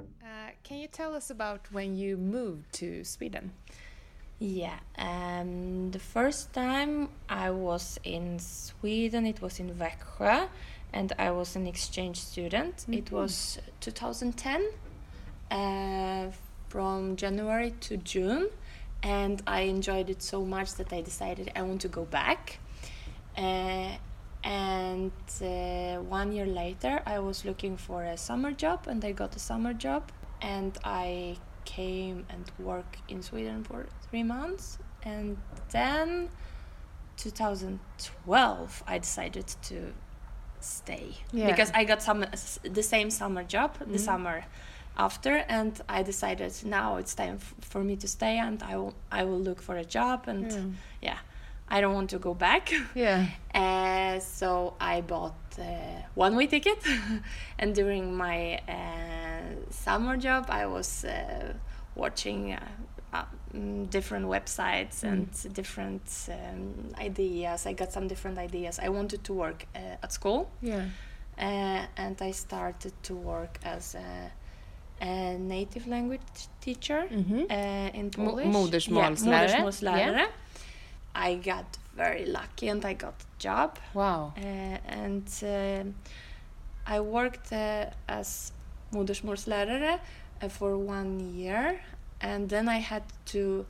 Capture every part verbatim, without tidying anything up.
Uh, can you tell us about when you moved to Sweden? Yeah, um, the first time I was in Sweden, it was in Växjö, and I was an exchange student. Mm-hmm. It was two thousand ten, uh, from January to June, and I enjoyed it so much that I decided I want to go back. Uh, and uh, one year later, I was looking for a summer job, and I got a summer job, and I came and worked in Sweden for three months, and then twenty twelve I decided to stay. Yeah. Because I got some the same summer job mm-hmm. the summer after, and I decided now it's time f- for me to stay, and I will I will look for a job, and yeah, yeah I don't want to go back. Yeah. Uh, so I bought a one-way ticket, and during my uh, summer job, I was uh, watching uh, uh, different websites mm. and different um, ideas. I got some different ideas. I wanted to work uh, at school. Yeah. Uh, and I started to work as a, a native language teacher mm-hmm. uh, in Polish. M- modersmålslärare. Yeah, modersmålslärare. Yeah. I got very lucky and I got a job. Wow. Uh, and uh, I worked uh, as modersmålslärare uh, for one year, and then I had to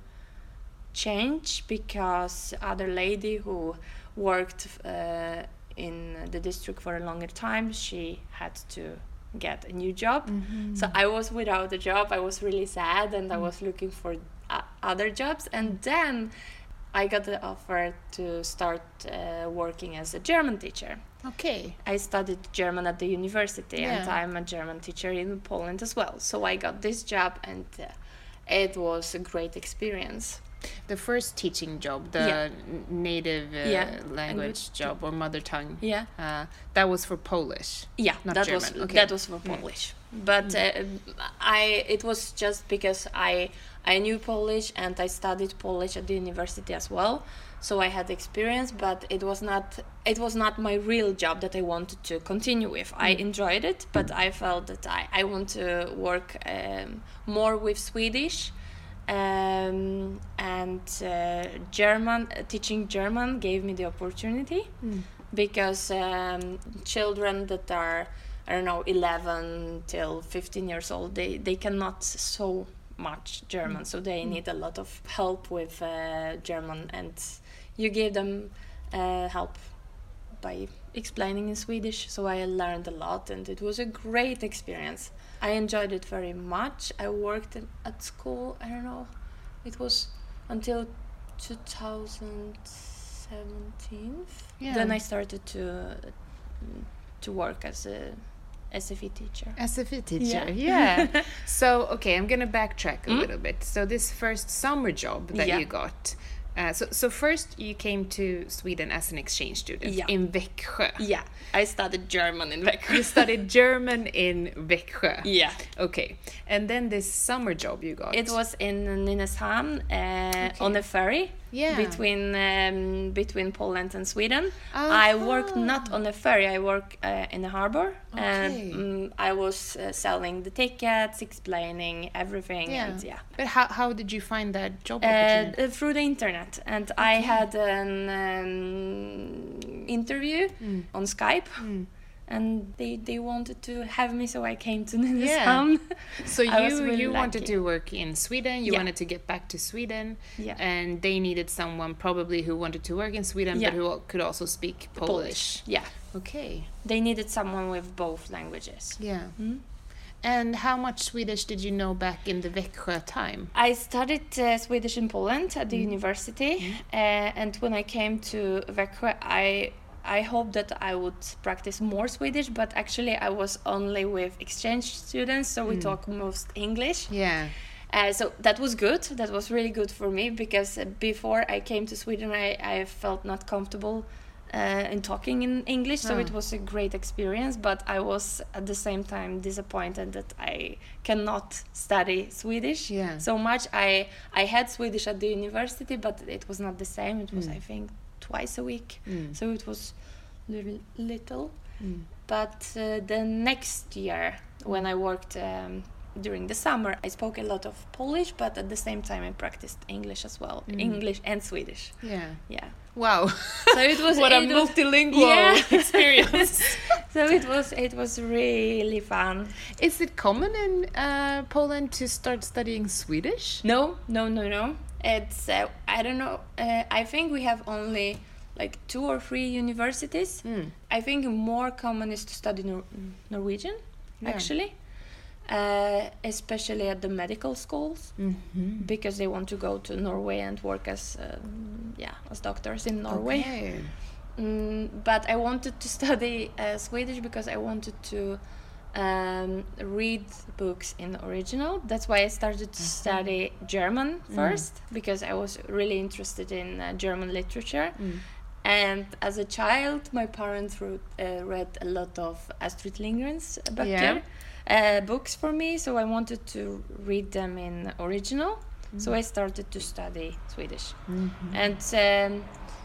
change because other lady who worked uh, in the district for a longer time, she had to get a new job. Mm-hmm. So I was without a job. I was really sad, and mm. I was looking for uh, other jobs, and then I got the offer to start uh, working as a German teacher. Okay. I studied German at the university, yeah. and I'm a German teacher in Poland as well. So I got this job, and uh, it was a great experience. The first teaching job, the yeah. n- native uh, yeah. language job or mother tongue, yeah, uh, that was for Polish. Yeah, not that German. was okay. that was for Polish. Mm. But mm. uh, I it was just because I I knew Polish and I studied Polish at the university as well. So I had experience, but it was not it was not my real job that I wanted to continue with. Mm. I enjoyed it, but I felt that I, I want to work um, more with Swedish. Um, and uh, German, uh, teaching German gave me the opportunity mm. because um, children that are, I don't know, eleven till fifteen years old, they, they cannot so much German, mm. so they mm. need a lot of help with uh, German, and you give them uh, help by explaining in Swedish. So I learned a lot, and it was a great experience. I enjoyed it very much. I worked in, at school, I don't know, it was until two thousand seventeen. Yeah. Then I started to to work as a S F I teacher. S F I teacher, yeah. yeah. So, okay, I'm going to backtrack a mm. little bit. So this first summer job that yeah. you got, Uh, so, so first you came to Sweden as an exchange student yeah. in Växjö. Yeah, I studied German in Växjö. You studied German in Växjö. Yeah. Okay, and then this summer job you got. It was in Nynäshamn uh, okay. on a ferry. Yeah. Between um, between Poland and Sweden. Uh-huh. I worked not on a ferry. I worked uh, in a harbor, okay. and um, I was uh, selling the tickets, explaining everything. Yeah. And, yeah. But how how did you find that job opportunity? Uh, through the internet, and okay. I had an um, interview mm. on Skype. Mm. And they, they wanted to have me, so I came to Nynäshamn. Yeah. So you really you lucky. wanted to work in Sweden. You yeah. wanted to get back to Sweden. Yeah. And they needed someone probably who wanted to work in Sweden, yeah. but who could also speak Polish. Polish. Yeah. Okay. They needed someone with both languages. Yeah. Mm-hmm. And how much Swedish did you know back in the Växjö time? I studied uh, Swedish in Poland at the mm. university, mm. uh, and when I came to Växjö, I I hoped that I would practice more Swedish, but actually I was only with exchange students, so we mm. talk most English. Yeah. Uh, so that was good. That was really good for me, because uh, before I came to Sweden, I, I felt not comfortable uh, in talking in English, so oh. it was a great experience, but I was at the same time disappointed that I cannot study Swedish yeah. so much. I, I had Swedish at the university, but it was not the same. It was, mm. I think, twice a week, mm. so it was little, little. Mm. But uh, the next year when I worked um, during the summer, I spoke a lot of Polish, but at the same time, I practiced English as well, mm. English and Swedish. Yeah. Yeah. Wow. So it was what it a was, multilingual yeah. experience. So it was it was really fun. Is it common in uh, Poland to start studying Swedish? No, no, no, no. It's uh, I don't know. Uh, I think we have only like two or three universities. Mm. I think more common is to study Nor- Norwegian, yeah. actually. Uh, especially at the medical schools, mm-hmm. because they want to go to Norway and work as um, yeah as doctors in Norway. Okay. Mm, but I wanted to study uh, Swedish because I wanted to um, read books in original. That's why I started to mm-hmm. study German first, mm. because I was really interested in uh, German literature. Mm. And as a child, my parents wrote, uh, read a lot of Astrid Lindgren's böcker. Yeah. Uh, books for me, so I wanted to read them in original. Mm-hmm. So I started to study Swedish. Mm-hmm. And um,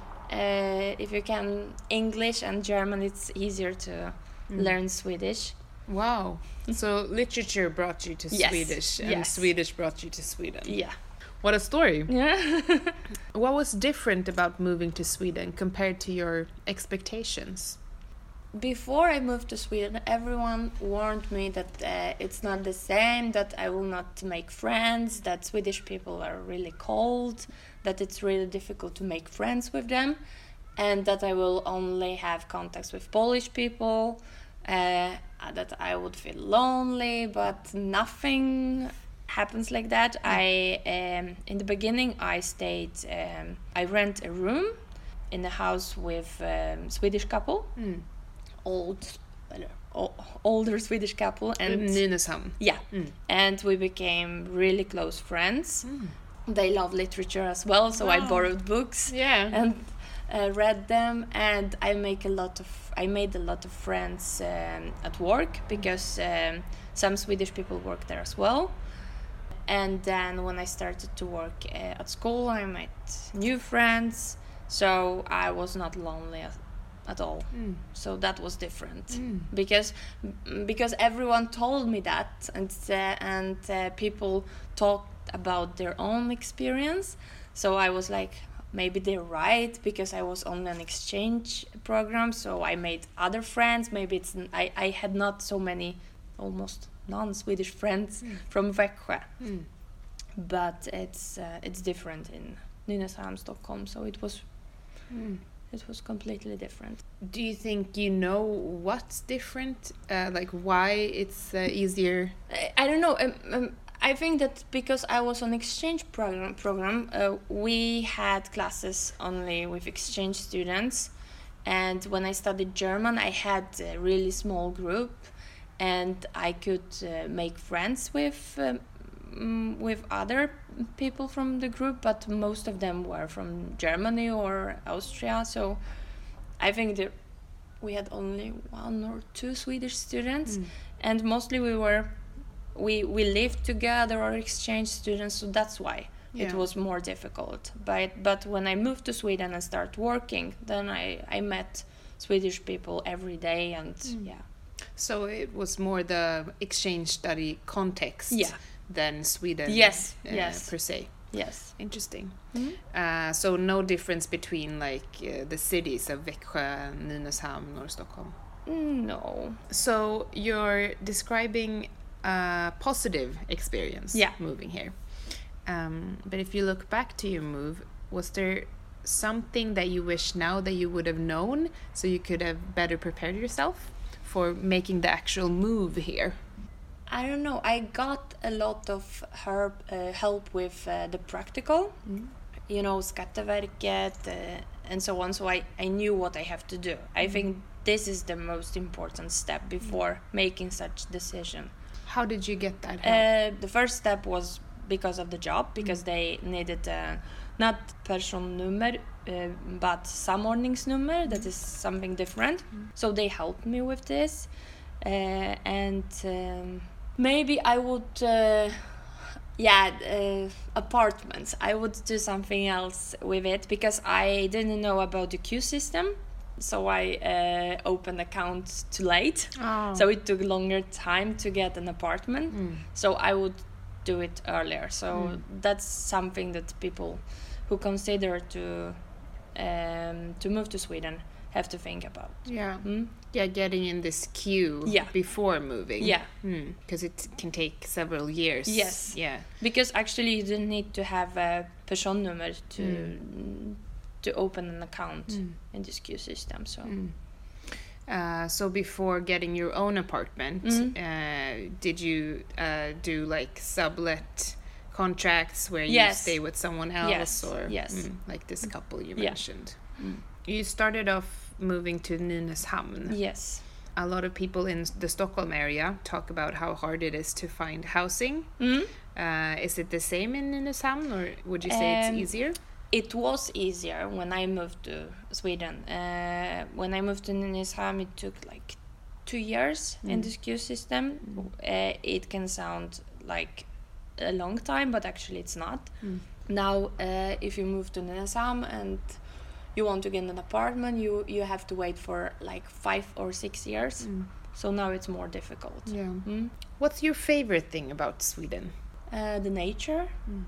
uh, if you can English and German, it's easier to mm. learn Swedish. Wow. So literature brought you to yes. Swedish, and yes. Swedish brought you to Sweden. Yeah. What a story. Yeah. What was different about moving to Sweden compared to your expectations? Before I moved to Sweden, everyone warned me that uh, it's not the same, that I will not make friends, that Swedish people are really cold, that it's really difficult to make friends with them, and that I will only have contacts with Polish people, uh, that I would feel lonely, but nothing happens like that. I um, in the beginning, I stayed, um, I rent a room in a house with a um, Swedish couple. Mm. Old, uh, older Swedish couple, and Nynäshamn. Yeah, mm. and we became really close friends. Mm. They love literature as well, so wow. I borrowed books. Yeah, and uh, read them, and I make a lot of. I made a lot of friends um, at work because um, some Swedish people work there as well. And then when I started to work uh, at school, I met new friends, so I was not lonely at, at all. Mm. So that was different mm. because because everyone told me that, and uh, and uh, people talked about their own experience. So I was like, maybe they're right, because I was on an exchange program, so I made other friends. Maybe it's I, I had not so many, almost non-Swedish friends mm. from Växjö, mm. but it's uh, it's different in Nynäshamn, Stockholm. So it was mm. it was completely different. Do you think you know what's different? Uh, like why it's uh, easier? I, I don't know. Um, um, I think that because I was on exchange program, program uh, we had classes only with exchange students, and when I studied German, I had a really small group, and I could uh, make friends with um, with other people from the group, but most of them were from Germany or Austria. So I think that we had only one or two Swedish students, mm. and mostly we were we we lived together or exchange students, so that's why yeah. it was more difficult. But but when I moved to Sweden and started working, then I, I met Swedish people every day, and mm. yeah. So it was more the exchange study context yeah. than Sweden yes, uh, yes. per se. Yes. Interesting. Mm-hmm. Uh, so no difference between like uh, the cities of Växjö, Nynäshamn or Stockholm? No. So you're describing a positive experience yeah. moving here. Um, but if you look back to your move, was there something that you wish now that you would have known so you could have better prepared yourself for making the actual move here? I don't know. I got a lot of herb, uh, help with uh, the practical, mm. you know, Skatteverket uh, and so on. So I, I knew what I have to do. Mm. I think this is the most important step before mm. making such decision. How did you get that help? Uh, the first step was because of the job, because mm. they needed uh, not personnummer, uh, but samordningsnummer. Mm. That is something different. Mm. So they helped me with this. Uh, and um, maybe I would, uh, yeah, uh, apartments. I would do something else with it because I didn't know about the queue system. so I uh, opened account too late. Oh. So it took longer time to get an apartment. Mm. So I would do it earlier. So Mm. that's something that people who consider to um, to move to Sweden have to think about. Yeah. Mm? Yeah, getting in this queue Yeah. before moving. Yeah. Because it can take several years. Yes. Yeah. Because actually you don't need to have a personnummer to to open an account Mm. in this queue system. So Mm. Uh, so before getting your own apartment, Mhm. uh, did you uh, do like sublet contracts where you Yes. stay with someone else, Yes, or yes. mm, like this couple you Yeah. mentioned? Mm. You started off moving to Nynäshamn. yes. A lot of people in the Stockholm area talk about how hard it is to find housing. Mm? Uh, is it the same in Nynäshamn, or would you say Um, it's easier? It was easier when I moved to Sweden. Uh, when I moved to Nynäshamn, it took like two years in Mm. this queue system. Uh, it can sound like a long time, but actually it's not. Mm. Now, uh, if you move to Nynäshamn and you want to get an apartment, you you have to wait for like five or six years. Mm. So now it's more difficult. Yeah. Mm. What's your favorite thing about Sweden? Uh, the nature, Mm.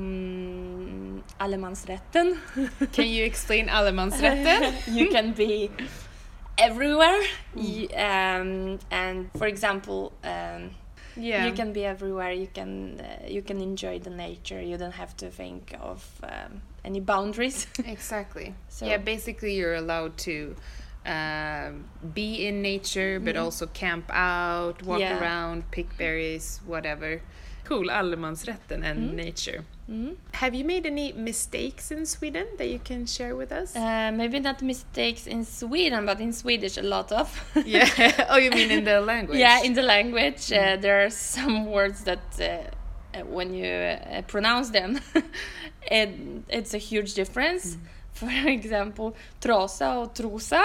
mm, allemansrätten. Can you explain allemansrätten? You can be everywhere. Mm. Y- um, and for example, um, Yeah. you can be everywhere. You can uh, you can enjoy the nature. You don't have to think of um, any boundaries. Exactly. So- Yeah, basically you're allowed to um, be in nature, but Mhm. also camp out, walk Yeah. around, pick berries, whatever. Cool, allemansrätten and Mm. nature. Mm. Have you made any mistakes in Sweden that you can share with us? Uh, maybe not mistakes in Sweden, but in Swedish a lot of. Yeah. Oh, you mean in the language? Yeah, in the language, uh, there are some words that uh, uh, when you uh, pronounce them, it, it's a huge difference. For example, trasa or trusa.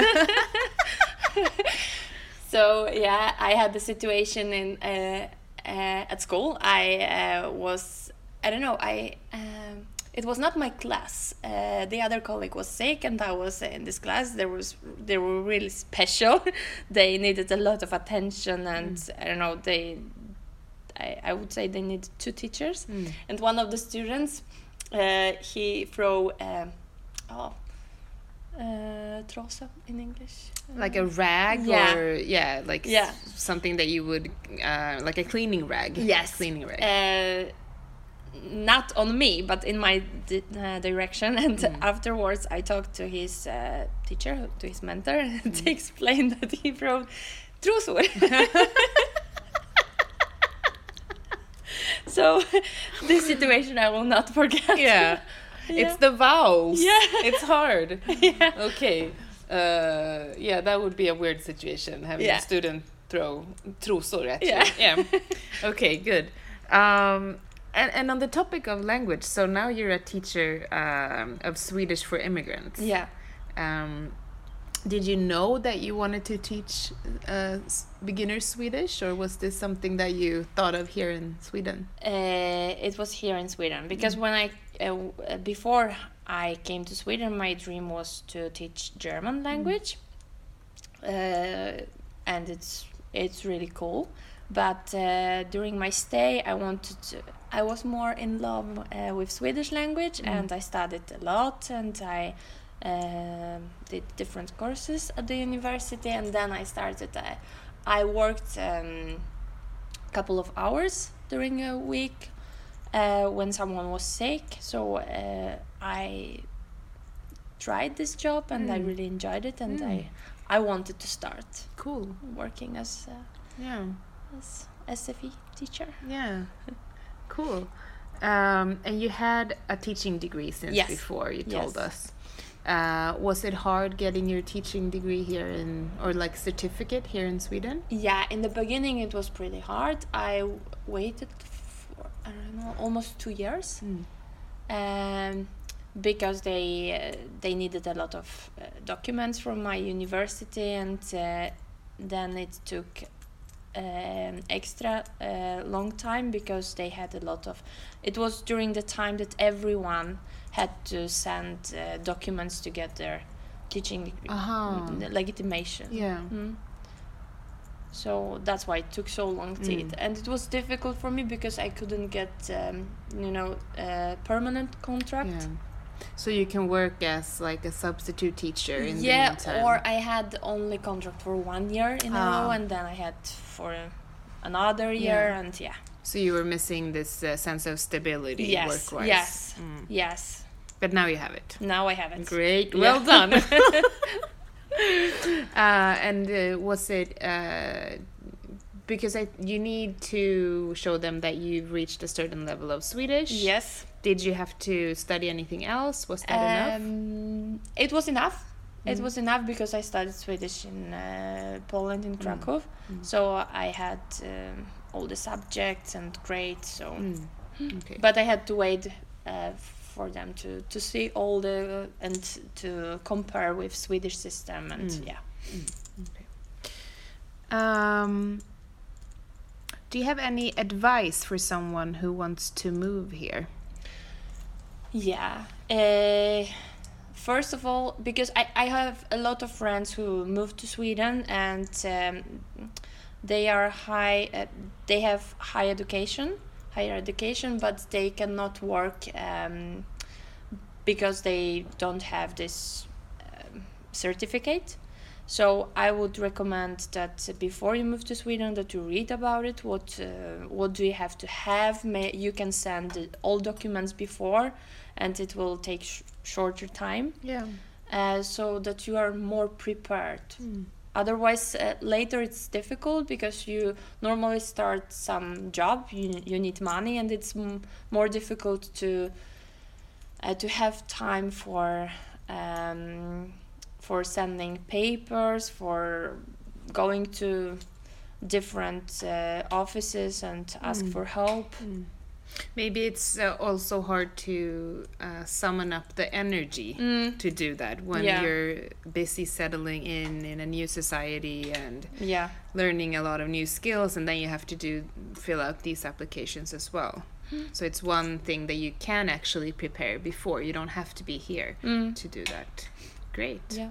So yeah, I had the situation in uh, uh, at school. I uh, was I don't know I. Um, It was not my class. Uh, the other colleague was sick, and I was in this class. There was they were really special. They needed a lot of attention, and I don't know. They, I, I would say they needed two teachers, Mm. and one of the students, uh, he throw, um, oh, uh, trosa in English. Like a rag, Yeah. or yeah, like s- Yeah. something that you would uh, like a cleaning rag. Yes. Cleaning rag. Uh, not on me, but in my di- uh, direction. And Mm. afterwards, I talked to his uh, teacher, to his mentor, to explain that he wrote trosor. So this situation I will not forget. Yeah. Yeah. It's the vowels. Yeah. It's hard. Yeah. Okay. Uh, yeah, that would be a weird situation, having Yeah. a student throw trosor at Yeah. you. Yeah. Okay, good. Um, and, and on the topic of language, so now you're a teacher um, of Swedish for immigrants. Yeah. Um, did you know that you wanted to teach uh, s- beginner Swedish, or was this something that you thought of here in Sweden? Uh, it was here in Sweden because when I uh, w- uh, before I came to Sweden, my dream was to teach German language, uh, and it's it's really cool. But uh, during my stay, I wanted to. I was more in love uh, with Swedish language, Mm. and I studied a lot, and I um did different courses at the university, and then I started. Uh, I worked um, a couple of hours during a week uh, when someone was sick, so uh, I tried this job, and I Mm. really enjoyed it, and Mm. I I wanted to start Cool. working as uh, Yeah. as S F E teacher. Yeah, cool. Um, and you had a teaching degree since Yes. before, you told Yes. us. Uh, was it hard getting your teaching degree here in, or like certificate here in Sweden? Yeah, in the beginning it was pretty hard. I w- waited for I don't know almost two years, um, because they uh, they needed a lot of uh, documents from my university, and uh, then it took um, extra uh, long time because they had a lot of. It was during the time that everyone had to send uh, documents to get their teaching degree, Uh-huh. mm, legitimation. Yeah. Mm. So that's why it took so long to Mm. it, and it was difficult for me because I couldn't get, um, you know, a permanent contract. Yeah. So you can work as like a substitute teacher in the Yeah, meantime. or I had only contract for one year in a Ah. row, and then I had for uh, another year, Yeah. and yeah. So you were missing this uh, sense of stability Yes, work-wise. yes, Mm. yes. But now you have it. Now I have it. Great. Yeah. Well done. uh, and uh, was it uh, because I, you need to show them that you've reached a certain level of Swedish? Yes. Did you have to study anything else? Was that enough? Um, it was enough. It Mm. was enough because I studied Swedish in uh, Poland, in Krakow. Mm. So I had um, all the subjects and grades. So, Mm. Okay. but I had to wait uh, for them to, to see all the and to compare with Swedish system and Mm. yeah. Okay. Um, do you have any advice for someone who wants to move here? Yeah. Uh, first of all, because I, I have a lot of friends who moved to Sweden and um, they are high, uh, they have high education, higher education, but they cannot work um, because they don't have this um, certificate. So I would recommend that before you move to Sweden, that you read about it. What uh, what do you have to have? May, you can send all documents before, and it will take sh- shorter time, Yeah. uh, so that you are more prepared. Mm. Otherwise, uh, later it's difficult because you normally start some job. You you need money, and it's m- more difficult to uh, to have time for. Um, for sending papers, for going to different uh, offices and ask Mm. for help. Mm. Maybe it's uh, also hard to uh, summon up the energy Mm. to do that when Yeah. you're busy settling in in a new society and Yeah. learning a lot of new skills, and then you have to do fill out these applications as well. So it's one thing that you can actually prepare before. You don't have to be here Mm. to do that. Great. Yeah.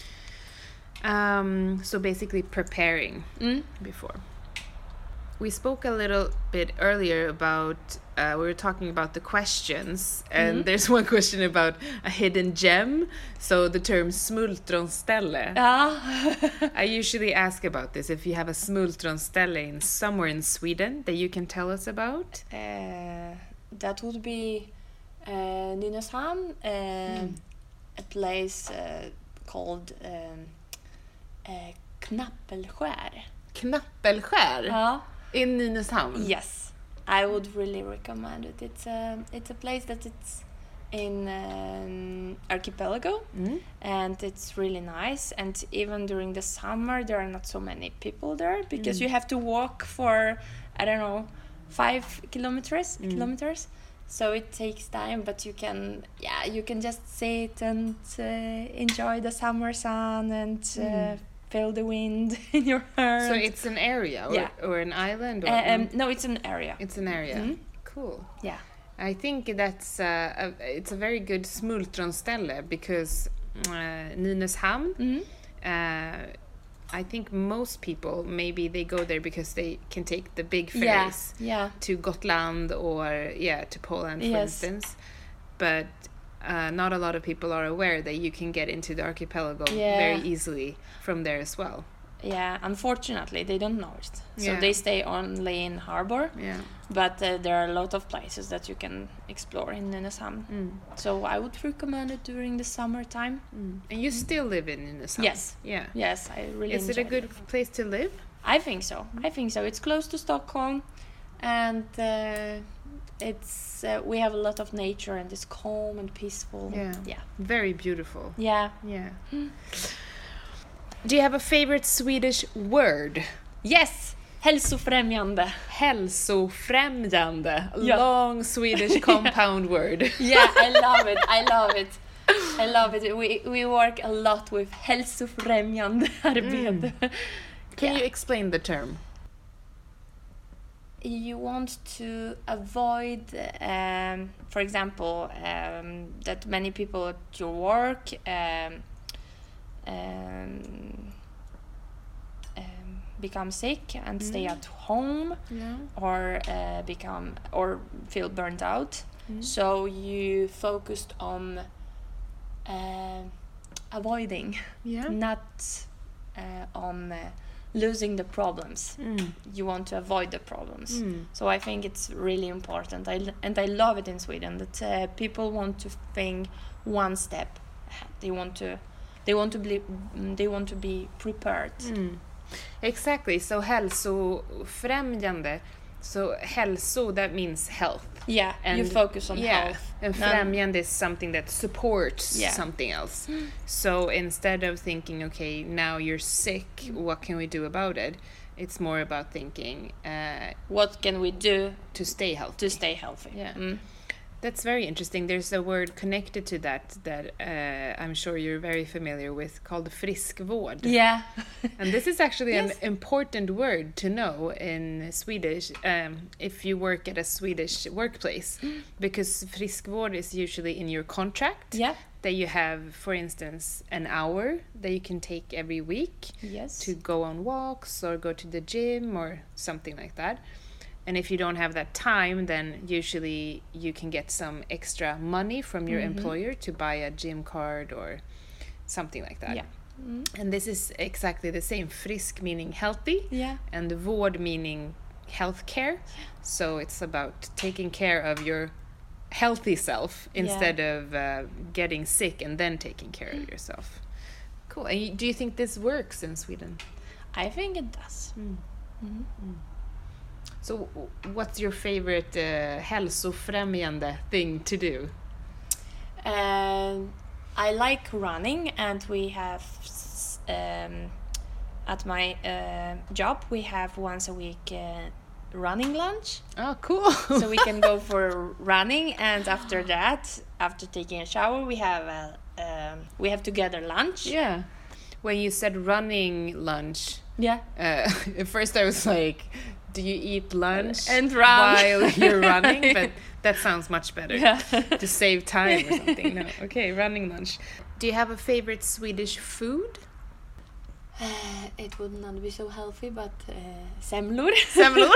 Um, so basically preparing Mm. before. We spoke a little bit earlier about, uh, we were talking about the questions, and Mhm. there's one question about a hidden gem. So the term smultronställe. Ah. I usually ask about this, if you have a smultronställe in somewhere in Sweden that you can tell us about. uh, that would be uh, Nynäshamn, uh, Mm. a place uh, called um, uh, Knappelskär. Knappelskär Ja. in Nynäshamn. Yes, I would really recommend it. It's a it's a place that it's in um, archipelago, Mm. and it's really nice. And even during the summer, there are not so many people there because Mm. you have to walk for I don't know five kilometers Mm. kilometers. So it takes time, but you can yeah you can just sit and uh, enjoy the summer sun and uh, Mm. feel the wind in your hair. So and- it's an area or, Yeah. or an island? Or, Uh, um, no, it's an area. It's an area. Mhm. Cool. Yeah. I think that's uh, a, it's a very good smultronställe because uh, Nynäshamn, Mm-hmm. uh, I think most people, maybe they go there because they can take the big Yeah. ferries Yeah. to Gotland or, yeah, to Poland, for Yes. instance. But uh, not a lot of people are aware that you can get into the archipelago Yeah. very easily from there as well. Yeah. Unfortunately, they don't know it, so Yeah. they stay only in harbor. Yeah. But uh, there are a lot of places that you can explore in Nynäshamn. Mm. So I would recommend it during the summertime. Mm. And you still live in Nynäshamn? Yes. Yeah. Yes, I really. Is it a enjoyed good place to live? I think so. I think so. It's close to Stockholm, and uh, it's uh, we have a lot of nature and it's calm and peaceful. Yeah. Yeah. Very beautiful. Yeah. Yeah. Mm. Do you have a favorite Swedish word? Yes. Hälsofrämjande. Hälsofrämjande. A Yeah. long Swedish compound word. Yeah, I love it. I love it. I love it. We we work a lot with hälsofrämjande arbete. Can Yeah. you explain the term? You want to avoid, um, for example, um, that many people at your work um, um, um, become sick and mm. stay at home, yeah. or uh, become or feel burnt out. Mm. So you focused on uh, avoiding, yeah. not uh, on uh, losing the problems. Mm. You want to avoid the problems. Mm. So I think it's really important. I l- and I love it in Sweden that uh, people want to think one step ahead. They want to, they want to be, they want to be prepared. Mm. Exactly. So hälsofrämjande. So hälso, that means health. Yeah, and you focus on yeah, health. And främjande is something that supports yeah. something else. So instead of thinking, okay, now you're sick, what can we do about it? It's more about thinking, uh, what can we do to stay healthy? To stay healthy. Yeah. Mm. That's very interesting. There's a word connected to that that uh, I'm sure you're very familiar with called friskvård. Yeah. And this is actually yes. an important word to know in Swedish um, if you work at a Swedish workplace. Mm. Because friskvård is usually in your contract. Yeah. That you have, for instance, an hour that you can take every week. Yes. To go on walks or go to the gym or something like that. And if you don't have that time, then usually you can get some extra money from your mm-hmm. employer to buy a gym card or something like that. Yeah. Mm. And this is exactly the same. Frisk meaning healthy. Yeah. And vård meaning healthcare. So it's about taking care of your healthy self instead yeah. of uh, getting sick and then taking care mm. of yourself. Cool. And you, do you think this works in Sweden? I think it does. Mm. Mm-hmm. Mm. So what's your favorite uh, hälsofrämjande thing to do? Uh, I like running, and we have um, at my uh, job we have once a week uh, running lunch. Oh, cool! So we can go for running, and after that, after taking a shower, we have a, um, we have together lunch. Yeah. When you said running lunch, yeah. Uh, at first I was like, do you eat lunch and run while you're running? But that sounds much better. Yeah. To save time or something. No, okay, running lunch. Do you have a favorite Swedish food? Uh, it would not be so healthy, but uh, semlor. Semlor.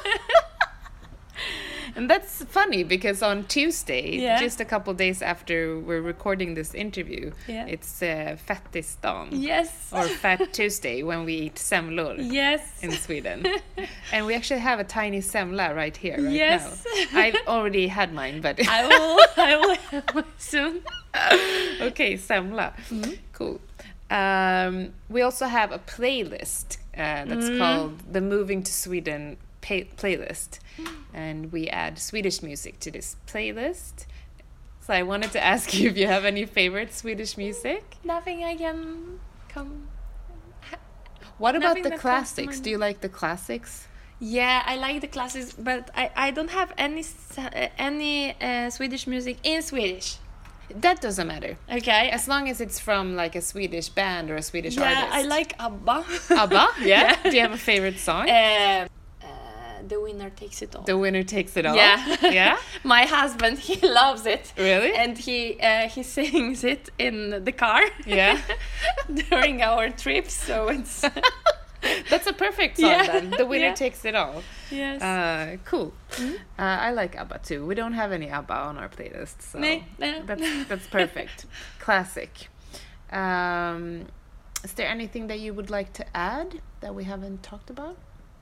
And that's funny because on Tuesday, yeah. just a couple days after we're recording this interview, yeah. it's uh, Fattisdagen. Yes. Or Fat Tuesday when we eat semlor. Yes. In Sweden. And we actually have a tiny semla right here, right yes. now. I've already had mine, but I will. I will have mine soon. Okay, semla. Mm-hmm. Cool. Um, we also have a playlist uh, that's mm. called the Moving to Sweden pay- playlist. And we add Swedish music to this playlist. So I wanted to ask you if you have any favorite Swedish music? Nothing I can come... What about the classics? Do you like the classics? Yeah, I like the classics, but I, I don't have any uh, any uh, Swedish music in Swedish. That doesn't matter. Okay. As long as it's from like a Swedish band or a Swedish yeah, artist. Yeah, I like ABBA. ABBA? Yeah? Yeah. Do you have a favorite song? Uh, The Winner Takes It All. The Winner Takes It All? Yeah. Yeah? My husband, he loves it. Really? And he uh, he sings it in the car. Yeah. During our trips, so it's... That's a perfect song yeah. then. The Winner yeah. Takes It All. Yes. Uh, cool. Mm-hmm. Uh, I like ABBA too. We don't have any ABBA on our playlist, so nee, nee. that's that's perfect. Classic. Um, is there anything that you would like to add that we haven't talked about?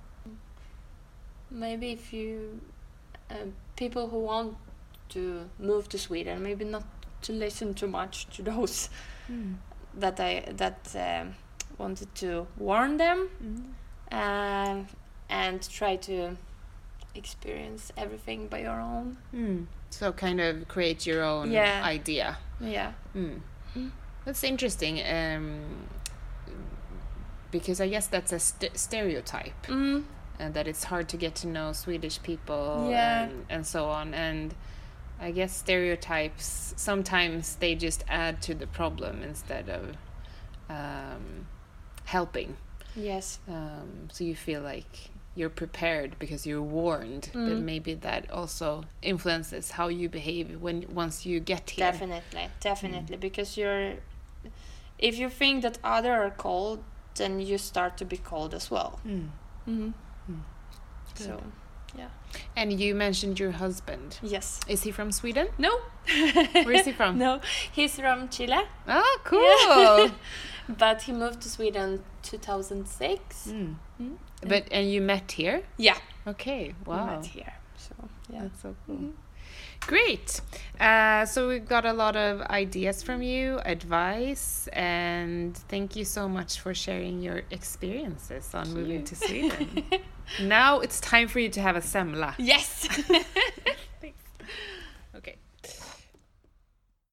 Maybe if you uh, people who want to move to Sweden, maybe not to listen too much to those mm. that I that um, wanted to warn them, mm. uh, and try to experience everything by your own. Mm. So kind of create your own yeah. idea. Yeah. Mm. Mm. That's interesting. Um, because I guess that's a st- stereotype. Mm. And that it's hard to get to know Swedish people yeah. and, and so on. And I guess stereotypes, sometimes they just add to the problem instead of um, helping. Yes. Um, so you feel like you're prepared because you're warned, mm. but maybe that also influences how you behave when once you get here. Definitely, definitely, mm. because you're if you think that other are cold, then you start to be cold as well. Mm. Mm-hmm. Mm. So, yeah. And you mentioned your husband. Yes. Is he from Sweden? No. Where is he from? No, he's from Chile. Oh, cool. Yeah. But he moved to Sweden two thousand six. Mm. Mm. But and you met here? Yeah. Okay. We Wow. met here. So, yeah. That's so cool. Mhm. Great. Uh, so we got a lot of ideas from you, advice, and thank you so much for sharing your experiences on Thank moving you. to Sweden. Now it's time for you to have a semla. Yes.